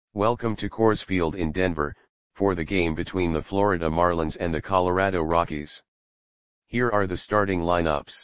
Welcome to Coors Field in Denver, for the game between the Florida Marlins and the Colorado Rockies. Here are the starting lineups.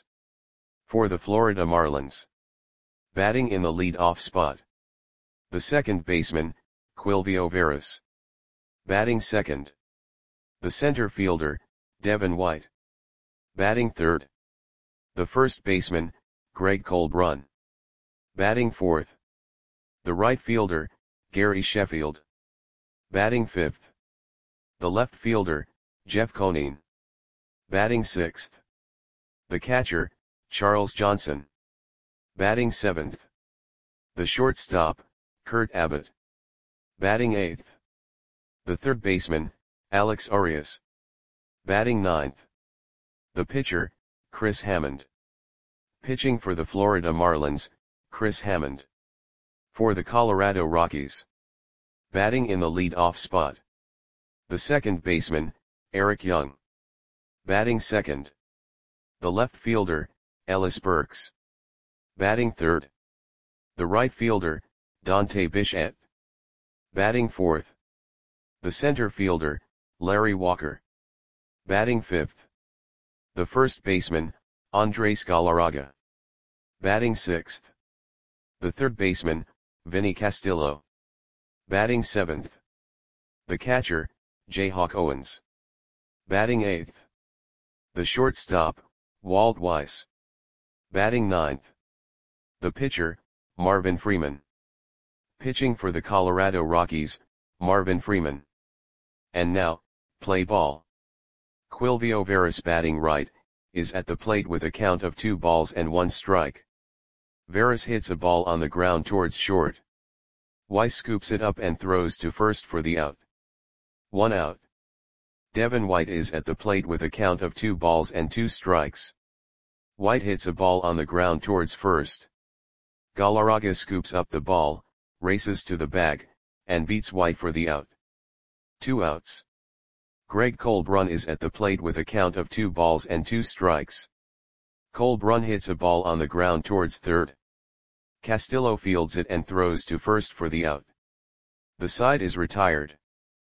For the Florida Marlins. Batting in the lead-off spot. The second baseman, Quilvio Veras. Batting second. The center fielder, Devin White. Batting third. The first baseman, Greg Colbrunn. Batting fourth. The right fielder, Gary Sheffield. Batting fifth. The left fielder, Jeff Conine. Batting sixth. The catcher, Charles Johnson. Batting seventh. The shortstop, Kurt Abbott. Batting eighth. The third baseman, Alex Arias. Batting ninth. The pitcher, Chris Hammond. Pitching for the Florida Marlins, Chris Hammond. For the Colorado Rockies. Batting in the lead-off spot. The second baseman, Eric Young. Batting second. The left fielder, Ellis Burks. Batting third. The right fielder, Dante Bichette. Batting fourth. The center fielder, Larry Walker. Batting fifth. The first baseman, Andres Galarraga. Batting sixth. The third baseman, Vinny Castillo. Batting seventh. The catcher, Jayhawk Owens. Batting eighth. The shortstop, Walt Weiss. Batting ninth. The pitcher, Marvin Freeman. Pitching for the Colorado Rockies, Marvin Freeman. And now, play ball. Quilvio Veras batting right, is at the plate with a count of 2 balls and 1 strike. Veras hits a ball on the ground towards short. Weiss scoops it up and throws to first for the out. 1 out. Devin White is at the plate with a count of 2 balls and 2 strikes. White hits a ball on the ground towards first. Galarraga scoops up the ball, races to the bag, and beats White for the out. 2 outs. Greg Colbrunn is at the plate with a count of 2 balls and 2 strikes. Colbrunn hits a ball on the ground towards third. Castillo fields it and throws to first for the out. The side is retired.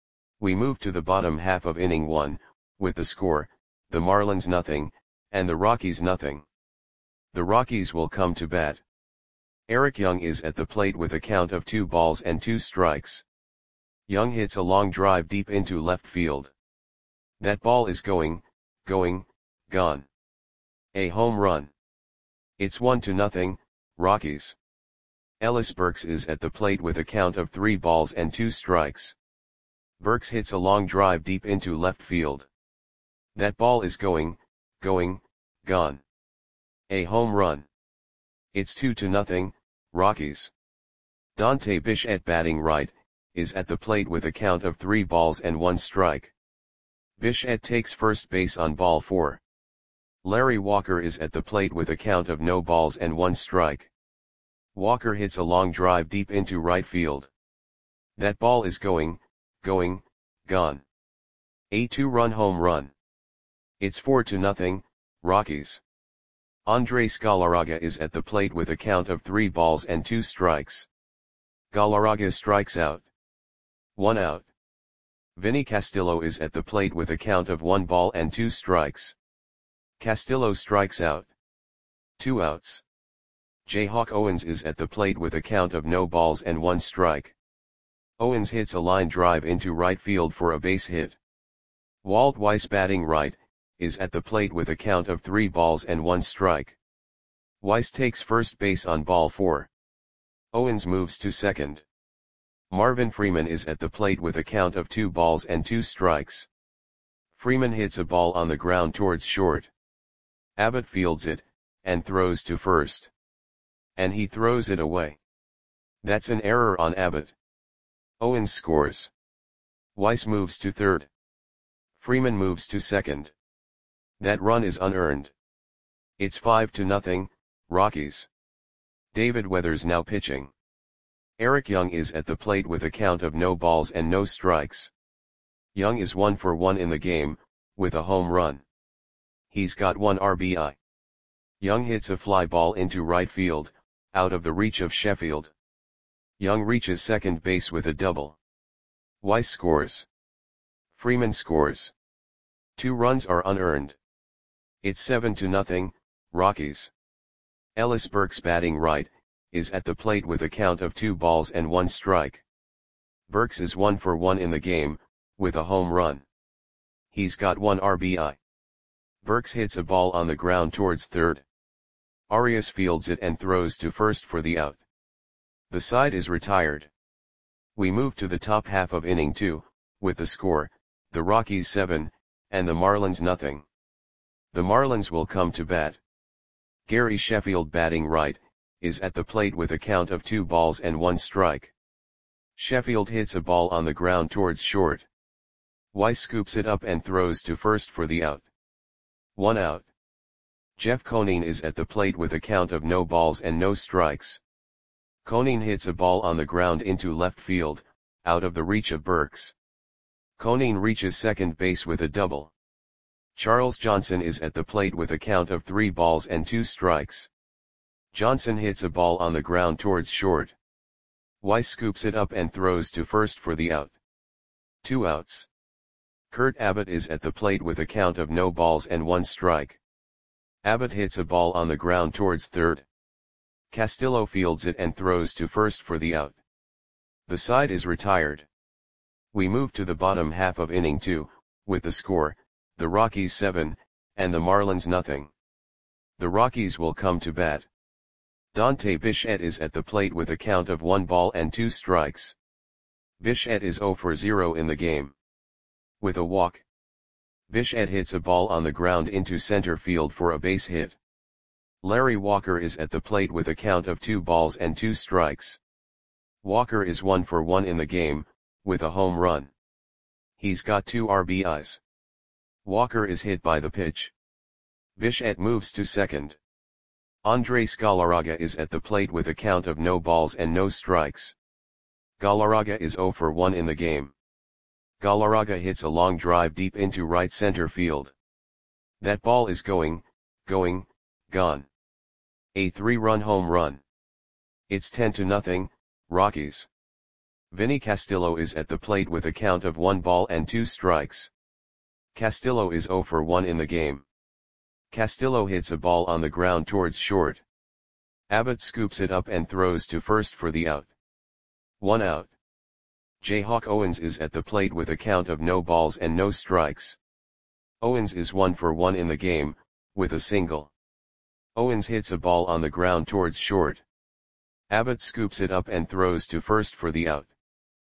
We move to the bottom half of inning 1, with the score, the Marlins nothing, and the Rockies nothing. The Rockies will come to bat. Eric Young is at the plate with a count of 2 balls and 2 strikes. Young hits a long drive deep into left field. That ball is going, gone. A home run. It's 1-0, Rockies. Ellis Burks is at the plate with a count of 3 balls and 2 strikes. Burks hits a long drive deep into left field. That ball is going, gone. A home run. It's 2-0, Rockies. Dante Bichette batting right, is at the plate with a count of 3 balls and 1 strike. Bichette takes first base on ball 4. Larry Walker is at the plate with a count of no balls and 1 strike. Walker hits a long drive deep into right field. That ball is going, gone. A 2-run home run. It's 4-0, Rockies. Andres Galarraga is at the plate with a count of 3 balls and 2 strikes. Galarraga strikes out. 1 out. Vinny Castillo is at the plate with a count of 1 ball and 2 strikes. Castillo strikes out. 2 outs. Jayhawk Owens is at the plate with a count of no balls and 1 strike. Owens hits a line drive into right field for a base hit. Walt Weiss batting right, is at the plate with a count of 3 balls and 1 strike. Weiss takes first base on ball 4. Owens moves to second. Marvin Freeman is at the plate with a count of 2 balls and 2 strikes. Freeman hits a ball on the ground towards short. Abbott fields it, and throws to first. And he throws it away. That's an error on Abbott. Owens scores. Weiss moves to third. Freeman moves to second. That run is unearned. It's 5-0, Rockies. David Weathers now pitching. Eric Young is at the plate with a count of no balls and no strikes. Young is 1 for 1 in the game, with a home run. He's got 1 RBI. Young hits a fly ball into right field, out of the reach of Sheffield. Young reaches second base with a double. Weiss scores. Freeman scores. 2 runs are unearned. It's 7-0, Rockies. Ellis Burks, batting right, is at the plate with a count of 2 balls and 1 strike. Burks is 1 for 1 in the game, with a home run. He's got 1 RBI. Burks hits a ball on the ground towards third. Arias fields it and throws to first for the out. The side is retired. We move to the top half of inning 2, with the score, the Rockies 7, and the Marlins nothing. The Marlins will come to bat. Gary Sheffield, batting right, is at the plate with a count of 2 balls and 1 strike. Sheffield hits a ball on the ground towards short. Weiss scoops it up and throws to first for the out. 1 out. Jeff Conine is at the plate with a count of no balls and no strikes. Conine hits a ball on the ground into left field, out of the reach of Burks. Conine reaches second base with a double. Charles Johnson is at the plate with a count of 3 balls and 2 strikes. Johnson hits a ball on the ground towards short. Weiss scoops it up and throws to first for the out. 2 outs. Kurt Abbott is at the plate with a count of no balls and 1 strike. Abbott hits a ball on the ground towards third. Castillo fields it and throws to first for the out. The side is retired. We move to the bottom half of inning 2, with the score, the Rockies 7, and the Marlins nothing. The Rockies will come to bat. Dante Bichette is at the plate with a count of 1 ball and 2 strikes. Bichette is 0 for 0 in the game. With a walk, Bichette hits a ball on the ground into center field for a base hit. Larry Walker is at the plate with a count of 2 balls and 2 strikes. Walker is 1 for 1 in the game, with a home run. He's got 2 RBIs. Walker is hit by the pitch. Bichette moves to second. Andres Galarraga is at the plate with a count of no balls and no strikes. Galarraga is 0 for 1 in the game. Galarraga hits a long drive deep into right center field. That ball is going, gone. A 3-run home run. It's 10-0, Rockies. Vinny Castillo is at the plate with a count of 1 ball and 2 strikes. Castillo is 0 for 1 in the game. Castillo hits a ball on the ground towards short. Abbott scoops it up and throws to first for the out. 1 out. Jayhawk Owens is at the plate with a count of no balls and no strikes. Owens is 1 for 1 in the game, with a single. Owens hits a ball on the ground towards short. Abbott scoops it up and throws to first for the out.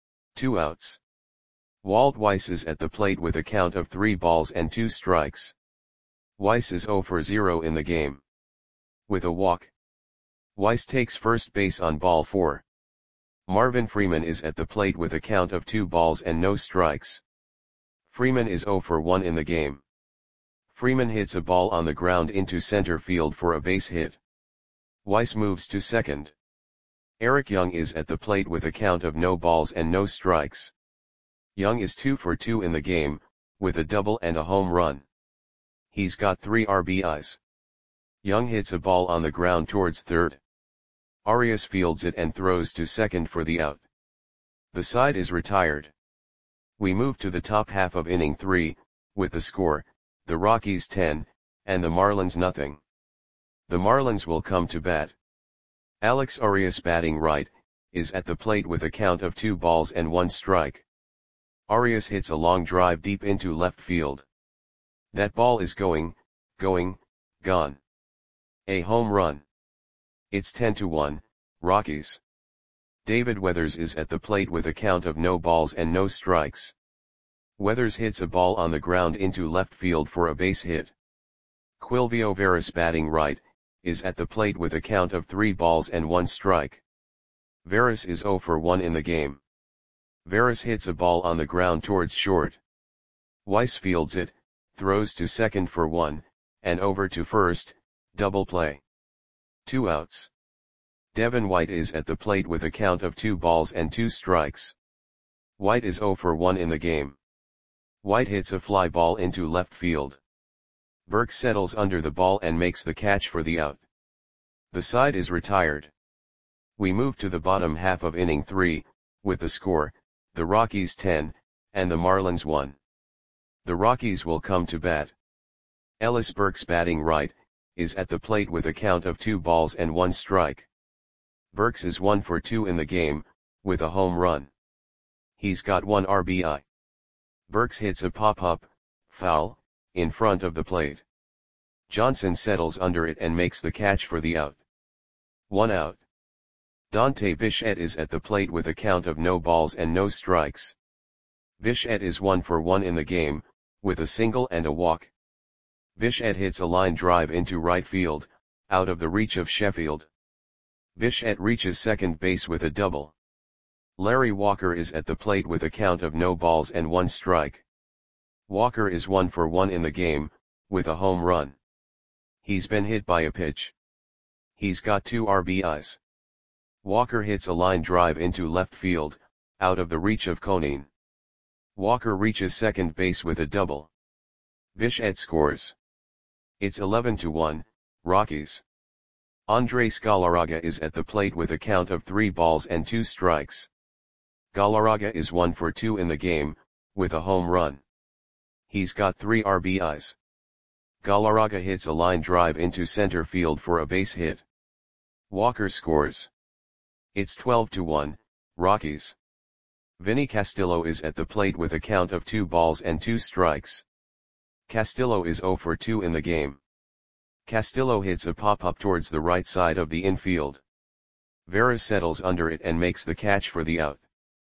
2 outs. Walt Weiss is at the plate with a count of 3 balls and 2 strikes. Weiss is 0 for 0 in the game. With a walk, Weiss takes first base on ball 4. Marvin Freeman is at the plate with a count of 2 balls and no strikes. Freeman is 0 for 1 in the game. Freeman hits a ball on the ground into center field for a base hit. Weiss moves to second. Eric Young is at the plate with a count of no balls and no strikes. Young is 2 for 2 in the game, with a double and a home run. He's got 3 RBIs. Young hits a ball on the ground towards third. Arias fields it and throws to second for the out. The side is retired. We move to the top half of inning 3, with the score, the Rockies 10, and the Marlins nothing. The Marlins will come to bat. Alex Arias, batting right, is at the plate with a count of 2 balls and 1 strike. Arias hits a long drive deep into left field. That ball is going, gone. A home run. It's 10-1, Rockies. David Weathers is at the plate with a count of no balls and no strikes. Weathers hits a ball on the ground into left field for a base hit. Quilvio Veras, batting right, is at the plate with a count of 3 balls and 1 strike. Veras is 0 for 1 in the game. Veras hits a ball on the ground towards short. Weiss fields it, throws to second for 1, and over to first, double play. 2 outs. Devin White is at the plate with a count of 2 balls and 2 strikes. White is 0 for 1 in the game. White hits a fly ball into left field. Burke settles under the ball and makes the catch for the out. The side is retired. We move to the bottom half of inning 3, with the score, the Rockies 10, and the Marlins 1. The Rockies will come to bat. Ellis Burks, batting right, is at the plate with a count of 2 balls and 1 strike. Burks is 1 for 2 in the game, with a home run. He's got 1 RBI. Burks hits a pop-up, foul, in front of the plate. Johnson settles under it and makes the catch for the out. 1 out. Dante Bichette is at the plate with a count of no balls and no strikes. Bichette is 1 for 1 in the game, with a single and a walk. Bichette hits a line drive into right field, out of the reach of Sheffield. Bichette reaches second base with a double. Larry Walker is at the plate with a count of no balls and 1 strike. Walker is 1 for 1 in the game, with a home run. He's been hit by a pitch. He's got 2 RBIs. Walker hits a line drive into left field, out of the reach of Conine. Walker reaches second base with a double. Bichette scores. It's 11-1, Rockies. Andres Galarraga is at the plate with a count of 3 balls and 2 strikes. Galarraga is 1 for 2 in the game, with a home run. He's got 3 RBIs. Galarraga hits a line drive into center field for a base hit. Walker scores. It's 12-1, Rockies. Vinny Castillo is at the plate with a count of 2 balls and 2 strikes. Castillo is 0 for 2 in the game. Castillo hits a pop-up towards the right side of the infield. Vera settles under it and makes the catch for the out.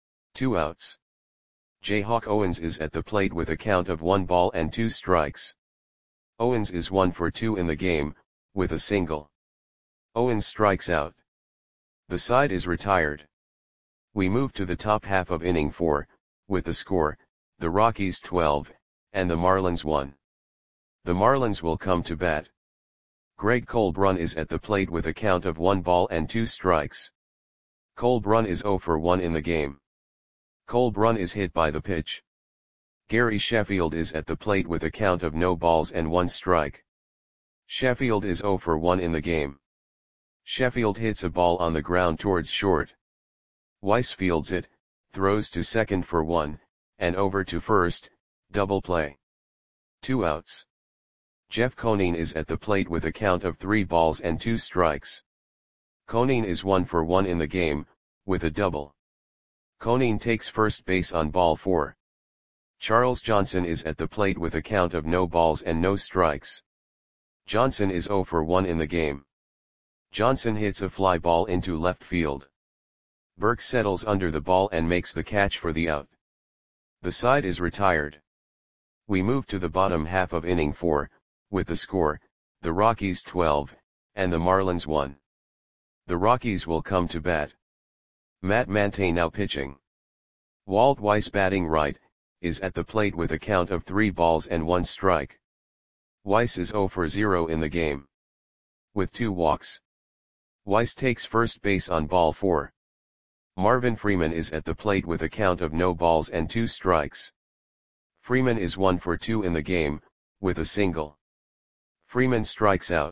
2 outs. Jayhawk Owens is at the plate with a count of 1 ball and 2 strikes. Owens is 1 for 2 in the game, with a single. Owens strikes out. The side is retired. We move to the top half of inning 4, with the score, the Rockies 12, and the Marlins 1. The Marlins will come to bat. Greg Colbrun is at the plate with a count of 1 ball and 2 strikes. Colbrun is 0 for 1 in the game. Colbrun is hit by the pitch. Gary Sheffield is at the plate with a count of no balls and 1 strike. Sheffield is 0 for 1 in the game. Sheffield hits a ball on the ground towards short. Weiss fields it, throws to second for 1, and over to first, double play. 2 outs. Jeff Conine is at the plate with a count of 3 balls and 2 strikes. Conine is 1 for 1 in the game, with a double. Conine takes first base on ball 4. Charles Johnson is at the plate with a count of no balls and no strikes. Johnson is 0 for 1 in the game. Johnson hits a fly ball into left field. Burks settles under the ball and makes the catch for the out. The side is retired. We move to the bottom half of inning 4, with the score, the Rockies 12, and the Marlins 1. The Rockies will come to bat. Matt Mante now pitching. Walt Weiss, batting right, is at the plate with a count of 3 balls and 1 strike. Weiss is 0 for 0 in the game, with 2 walks. Weiss takes first base on ball 4. Marvin Freeman is at the plate with a count of no balls and 2 strikes. Freeman is 1 for 2 in the game, with a single. Freeman strikes out.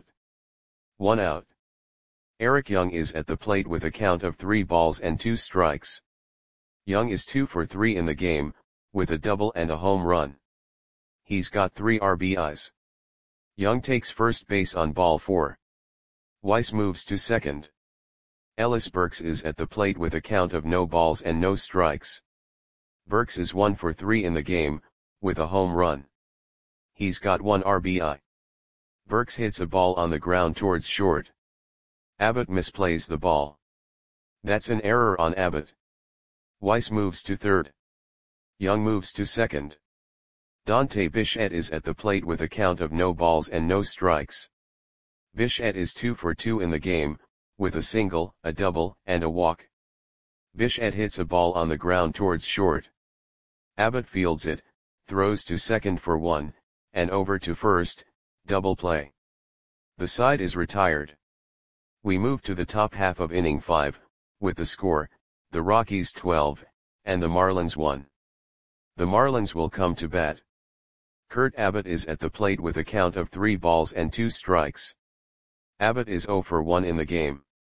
1 out. Eric Young is at the plate with a count of 3 balls and 2 strikes. Young is 2 for 3 in the game, with a double and a home run. He's got 3 RBIs. Young takes first base on ball 4. Weiss moves to second. Ellis Burks is at the plate with a count of no balls and no strikes. Burks is 1 for 3 in the game, with a home run. He's got 1 RBI. Burks hits a ball on the ground towards short. Abbott misplays the ball. That's an error on Abbott. Weiss moves to third. Young moves to second. Dante Bichette is at the plate with a count of no balls and no strikes. Bichette is 2 for 2 in the game, with a single, a double, and a walk. Bichette hits a ball on the ground towards short. Abbott fields it, throws to second for 1, and over to first, double play. The side is retired. We move to the top half of inning 5, with the score, the Rockies 12, and the Marlins 1. The Marlins will come to bat. Kurt Abbott is at the plate with a count of 3 balls and 2 strikes. Abbott is 0 for 1 in the game.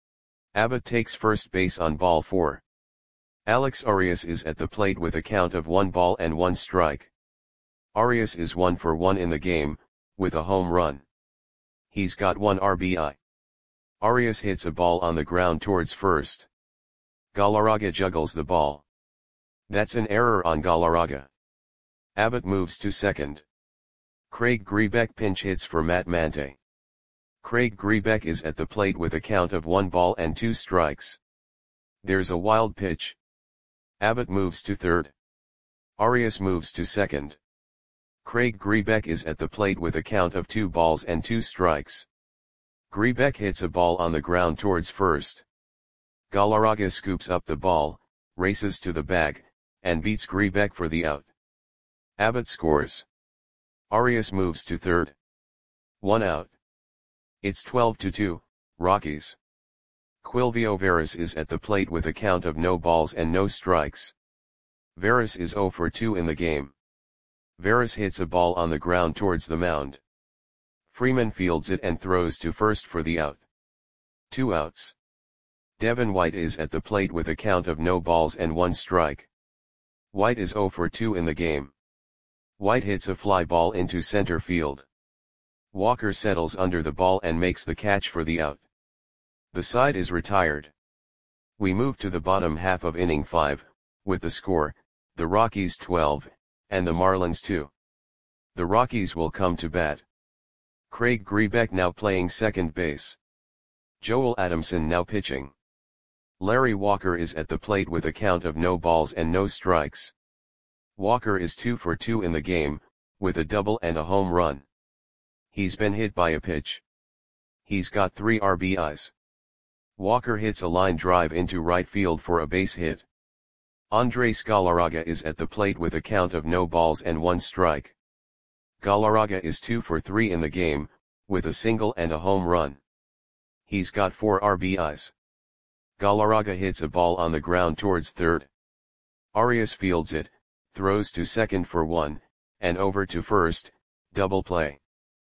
Abbott takes first base on ball 4. Alex Arias is at the plate with a count of 1 ball and 1 strike. Arias is 1 for 1 in the game, with a home run. He's got 1 RBI. Arias hits a ball on the ground towards first. Galarraga juggles the ball. That's an error on Galarraga. Abbott moves to second. Craig Grebeck pinch hits for Matt Mante. Craig Grebeck is at the plate with a count of 1 ball and 2 strikes. There's a wild pitch. Abbott moves to third. Arias moves to second. Craig Grebeck is at the plate with a count of 2 balls and 2 strikes. Grebeck hits a ball on the ground towards first. Galarraga scoops up the ball, races to the bag, and beats Grebeck for the out. Abbott scores. Arias moves to third. 1 out. It's 12-2, Rockies. Quilvio Veras is at the plate with a count of no balls and no strikes. Veras is 0 for 2 in the game. Veras hits a ball on the ground towards the mound. Freeman fields it and throws to first for the out. 2 outs. Devin White is at the plate with a count of no balls and 1 strike. White is 0 for 2 in the game. White hits a fly ball into center field. Walker settles under the ball and makes the catch for the out. The side is retired. We move to the bottom half of inning 5, with the score, the Rockies 12, and the Marlins 2. The Rockies will come to bat. Craig Grebeck now playing second base. Joel Adamson now pitching. Larry Walker is at the plate with a count of no balls and no strikes. Walker is 2 for 2 in the game, with a double and a home run. He's been hit by a pitch. He's got 3 RBIs. Walker hits a line drive into right field for a base hit. Andres Galarraga is at the plate with a count of no balls and 1 strike. Galarraga is 2 for 3 in the game, with a single and a home run. He's got 4 RBIs. Galarraga hits a ball on the ground towards third. Arias fields it, throws to second for 1, and over to first, double play.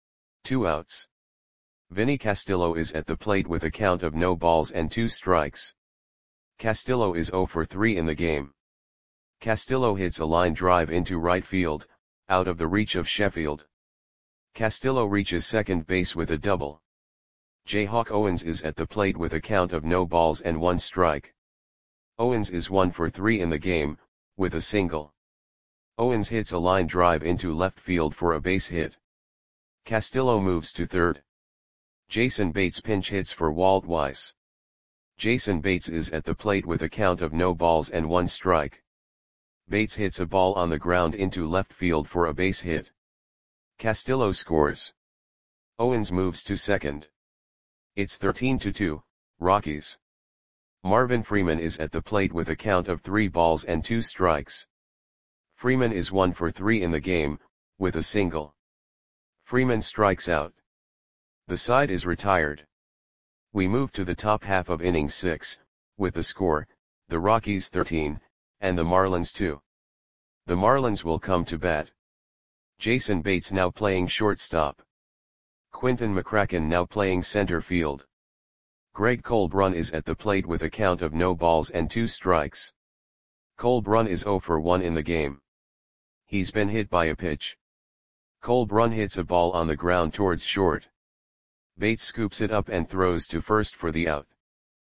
2 outs. Vinny Castillo is at the plate with a count of no balls and 2 strikes. Castillo is 0 for 3 in the game. Castillo hits a line drive into right field, out of the reach of Sheffield. Castillo reaches second base with a double. Jayhawk Owens is at the plate with a count of no balls and 1 strike. Owens is 1 for 3 in the game, with a single. Owens hits a line drive into left field for a base hit. Castillo moves to third. Jason Bates pinch hits for Walt Weiss. Jason Bates is at the plate with a count of no balls and 1 strike. Bates hits a ball on the ground into left field for a base hit. Castillo scores. Owens moves to second. It's 13-2, Rockies. Marvin Freeman is at the plate with a count of 3 balls and 2 strikes. Freeman is 1 for 3 in the game, with a single. Freeman strikes out. The side is retired. We move to the top half of inning 6, with the score, the Rockies 13, and the Marlins 2. The Marlins will come to bat. Jason Bates now playing shortstop. Quinton McCracken now playing center field. Greg Colbrun is at the plate with a count of no balls and 2 strikes. Colbrun is 0 for 1 in the game. He's been hit by a pitch. Colbrun hits a ball on the ground towards short. Bates scoops it up and throws to first for the out.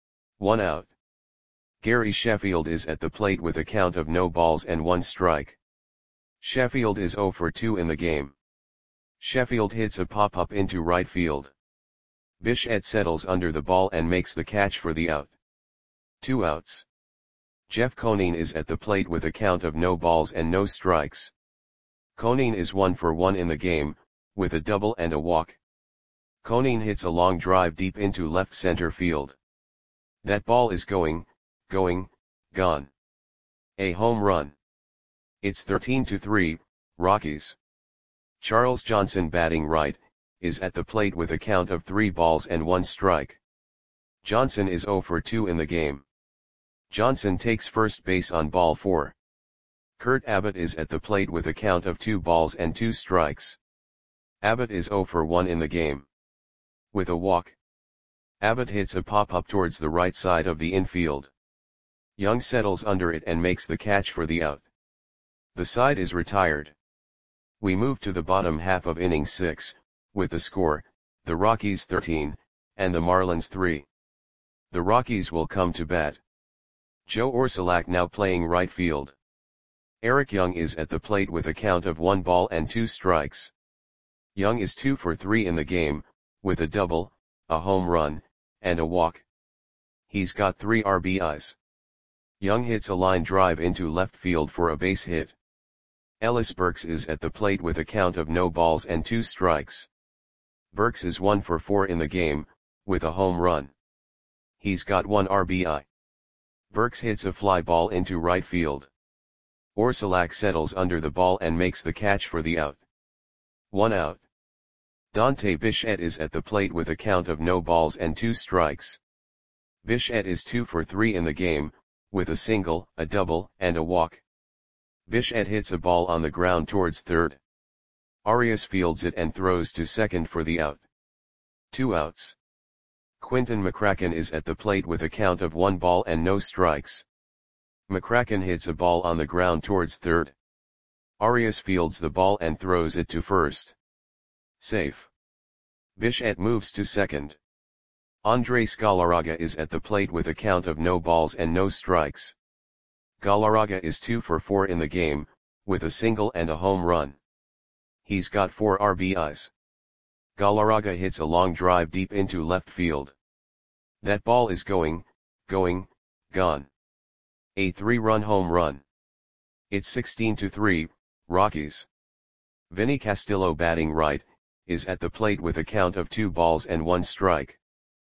1 out. Gary Sheffield is at the plate with a count of no balls and 1 strike. Sheffield is 0 for 2 in the game. Sheffield hits a pop-up into right field. Bichette settles under the ball and makes the catch for the out. 2 outs. Jeff Conine is at the plate with a count of no balls and no strikes. Conine is 1 for 1 in the game, with a double and a walk. Conine hits a long drive deep into left center field. That ball is gone. A home run. It's 13-3, Rockies. Charles Johnson batting right, is at the plate with a count of 3 balls and 1 strike. Johnson is 0 for 2 in the game. Johnson takes first base on ball 4. Kurt Abbott is at the plate with a count of 2 balls and 2 strikes. Abbott is 0 for 1 in the game. With a walk. Abbott hits a pop-up towards the right side of the infield. Young settles under it and makes the catch for the out. The side is retired. We move to the bottom half of inning 6, with the score, the Rockies 13, and the Marlins 3. The Rockies will come to bat. Joe Orsulak now playing right field. Eric Young is at the plate with a count of 1 ball and 2 strikes. Young is 2 for 3 in the game, with a double, a home run, and a walk. He's got 3 RBIs. Young hits a line drive into left field for a base hit. Ellis Burks is at the plate with a count of no balls and 2 strikes. Burks is 1 for 4 in the game, with a home run. He's got 1 RBI. Burks hits a fly ball into right field. Orsulak settles under the ball and makes the catch for the out. 1 out. Dante Bichette is at the plate with a count of no balls and 2 strikes. Bichette is 2 for 3 in the game, with a single, a double, and a walk. Bichette hits a ball on the ground towards third. Arias fields it and throws to second for the out. 2 outs. Quinton McCracken is at the plate with a count of 1 ball and no strikes. McCracken hits a ball on the ground towards third. Arias fields the ball and throws it to first. Safe. Bichette moves to second. Andres Galarraga is at the plate with a count of no balls and no strikes. Galarraga is 2 for 4 in the game, with a single and a home run. He's got 4 RBIs. Galarraga hits a long drive deep into left field. That ball is gone. A 3-run home run. It's 16-3, Rockies. Vinny Castillo batting right, is at the plate with a count of 2 balls and 1 strike.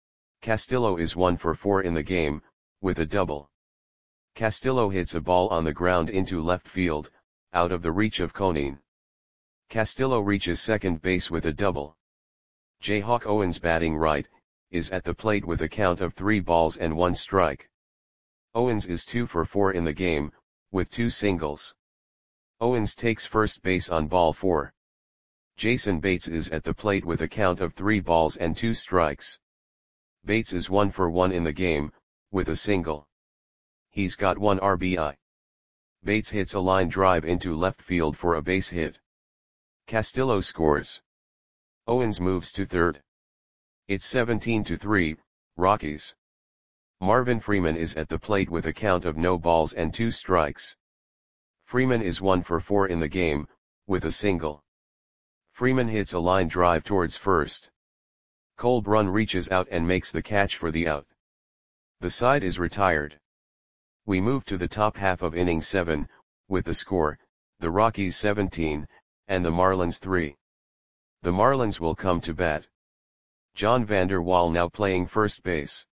Castillo is 1 for 4 in the game, with a double. Castillo hits a ball on the ground into left field, out of the reach of Conine. Castillo reaches second base with a double. Jayhawk Owens batting right, is at the plate with a count of 3 balls and 1 strike. Owens is 2 for 4 in the game, with 2 singles. Owens takes first base on ball 4. Jason Bates is at the plate with a count of 3 balls and 2 strikes. Bates is 1 for 1 in the game, with a single. He's got 1 RBI. Bates hits a line drive into left field for a base hit. Castillo scores. Owens moves to third. It's 17-3, Rockies. Marvin Freeman is at the plate with a count of no balls and 2 strikes. Freeman is 1 for 4 in the game, with a single. Freeman hits a line drive towards first. Cole Brunn reaches out and makes the catch for the out. The side is retired. We move to the top half of inning 7, with the score, the Rockies 17, and the Marlins 3. The Marlins will come to bat. John Vander Wal now playing first base.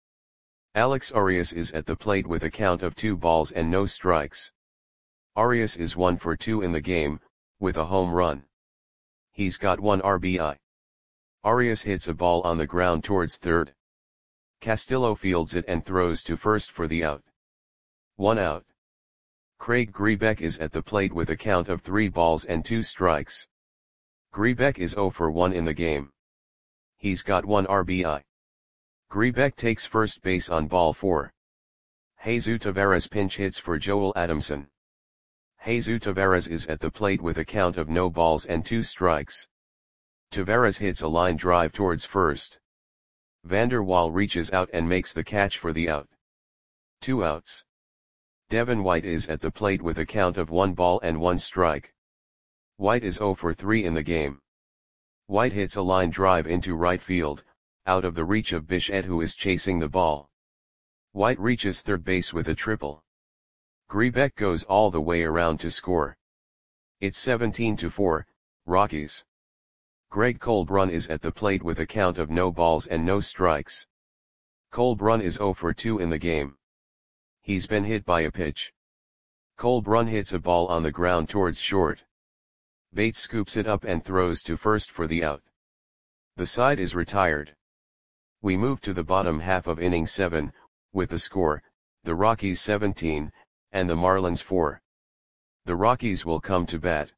Alex Arias is at the plate with a count of 2 balls and no strikes. Arias is 1 for 2 in the game, with a home run. He's got 1 RBI. Arias hits a ball on the ground towards third. Castillo fields it and throws to first for the out. 1 out. Craig Grebeck is at the plate with a count of 3 balls and 2 strikes. Grebeck is 0 for 1 in the game. He's got 1 RBI. Grebeck takes first base on ball 4. Jesus Taveras pinch hits for Joel Adamson. Jesus Taveras is at the plate with a count of no balls and 2 strikes. Taveras hits a line drive towards first. Vander Wal reaches out and makes the catch for the out. 2 outs. Devin White is at the plate with a count of 1 ball and 1 strike. White is 0 for 3 in the game. White hits a line drive into right field, out of the reach of Bichette who is chasing the ball. White reaches third base with a triple. Grebeck goes all the way around to score. It's 17-4, Rockies. Greg Cole Brunn is at the plate with a count of no balls and no strikes. Cole Brunn is 0 for 2 in the game. He's been hit by a pitch. Cole Brunn hits a ball on the ground towards short. Bates scoops it up and throws to first for the out. The side is retired. We move to the bottom half of inning 7, with the score, the Rockies 17, and the Marlins 4. The Rockies will come to bat.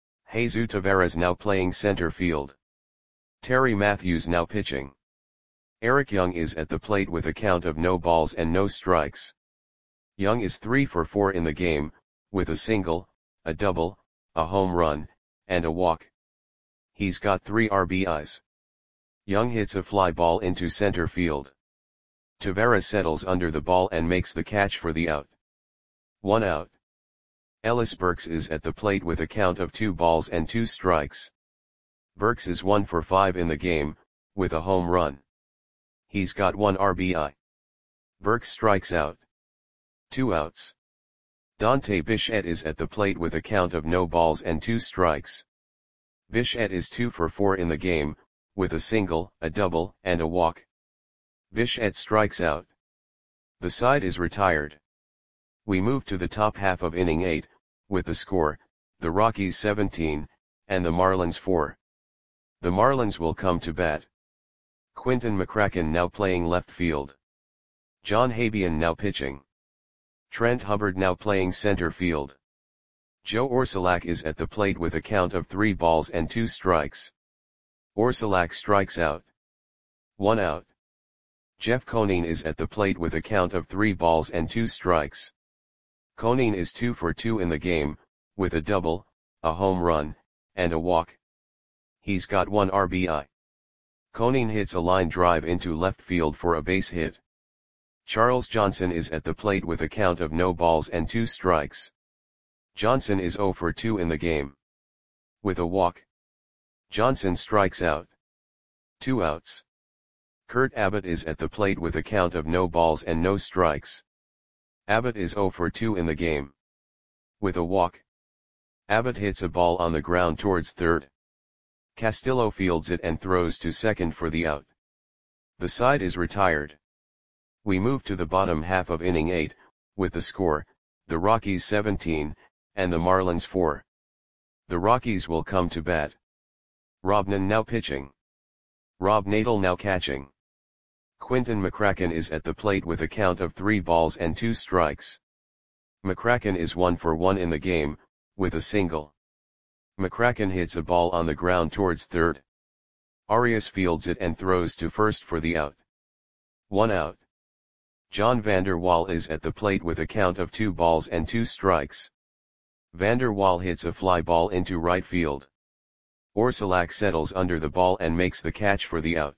Jesus Taveras now playing center field. Terry Matthews now pitching. Eric Young is at the plate with a count of no balls and no strikes. Young is 3 for 4 in the game, with a single, a double, a home run, and a walk. He's got 3 RBIs. Young hits a fly ball into center field. Taveras settles under the ball and makes the catch for the out. 1 out. Ellis Burks is at the plate with a count of 2 balls and 2 strikes. Burks is 1 for 5 in the game, with a home run. He's got 1 RBI. Burks strikes out. 2 outs. Dante Bichette is at the plate with a count of no balls and 2 strikes. Bichette is 2 for 4 in the game, with a single, a double, and a walk. Bichette strikes out. The side is retired. We move to the top half of inning 8, with the score, the Rockies 17, and the Marlins 4. The Marlins will come to bat. Quinton McCracken now playing left field. John Habian now pitching. Trent Hubbard now playing center field. Joe Orsulak is at the plate with a count of 3 balls and 2 strikes. Orsulak strikes out. 1 out. Jeff Conine is at the plate with a count of 3 balls and 2 strikes. Conine is 2 for 2 in the game, with a double, a home run, and a walk. He's got 1 RBI. Conine hits a line drive into left field for a base hit. Charles Johnson is at the plate with a count of no balls and 2 strikes. Johnson is 0 for 2 in the game. With a walk. Johnson strikes out. 2 outs. Kurt Abbott is at the plate with a count of no balls and no strikes. Abbott is 0 for 2 in the game. With a walk. Abbott hits a ball on the ground towards third. Castillo fields it and throws to second for the out. The side is retired. We move to the bottom half of inning 8, with the score, the Rockies 17, and the Marlins 4. The Rockies will come to bat. Robnan now pitching. Rob Nadel now catching. Quinton McCracken is at the plate with a count of 3 balls and 2 strikes. McCracken is 1 for 1 in the game, with a single. McCracken hits a ball on the ground towards third. Arias fields it and throws to first for the out. 1 out. John Vander Wal is at the plate with a count of 2 balls and 2 strikes. Vander Wal hits a fly ball into right field. Orsulak settles under the ball and makes the catch for the out.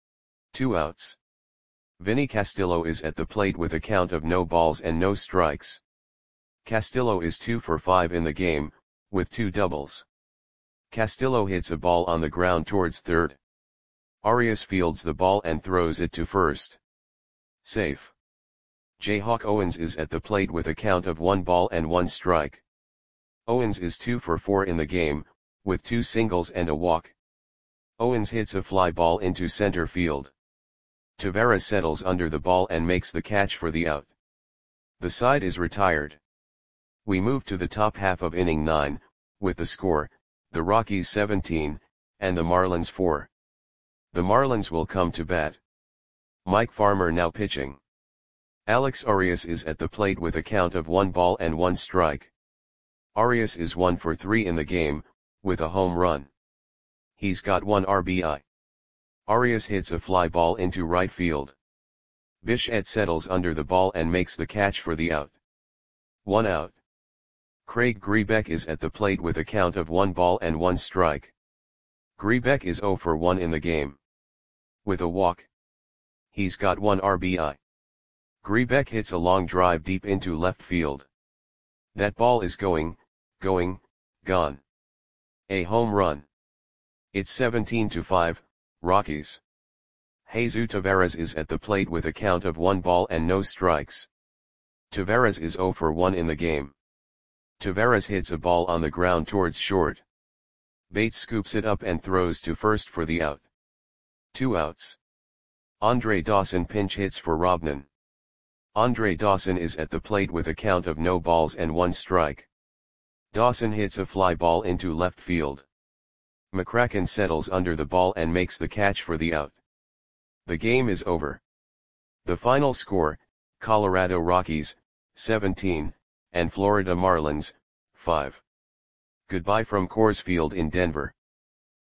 2 outs. Vinny Castillo is at the plate with a count of no balls and no strikes. Castillo is 2 for 5 in the game, with 2 doubles. Castillo hits a ball on the ground towards third. Arias fields the ball and throws it to first. Safe. Jayhawk Owens is at the plate with a count of 1 ball and 1 strike. Owens is 2 for 4 in the game, with 2 singles and a walk. Owens hits a fly ball into center field. Taveras settles under the ball and makes the catch for the out. The side is retired. We move to the top half of inning 9, with the score, the Rockies 17, and the Marlins 4. The Marlins will come to bat. Mike Farmer now pitching. Alex Arias is at the plate with a count of 1 ball and 1 strike. Arias is 1 for 3 in the game, with a home run. He's got 1 RBI. Arias hits a fly ball into right field. Bichette settles under the ball and makes the catch for the out. 1 out. Craig Grebeck is at the plate with a count of 1 ball and 1 strike. Grebeck is 0 for 1 in the game. With a walk. He's got 1 RBI. Grebeck hits a long drive deep into left field. That ball is going, gone. A home run. It's 17-5, Rockies. Jesus Taveras is at the plate with a count of 1 ball and no strikes. Taveras is 0 for 1 in the game. Taveras hits a ball on the ground towards short. Bates scoops it up and throws to first for the out. 2 outs. Andre Dawson pinch hits for Robnan. Andre Dawson is at the plate with a count of no balls and 1 strike. Dawson hits a fly ball into left field. McCracken settles under the ball and makes the catch for the out. The game is over. The final score, Colorado Rockies, 17, and Florida Marlins, 5. Goodbye from Coors Field in Denver.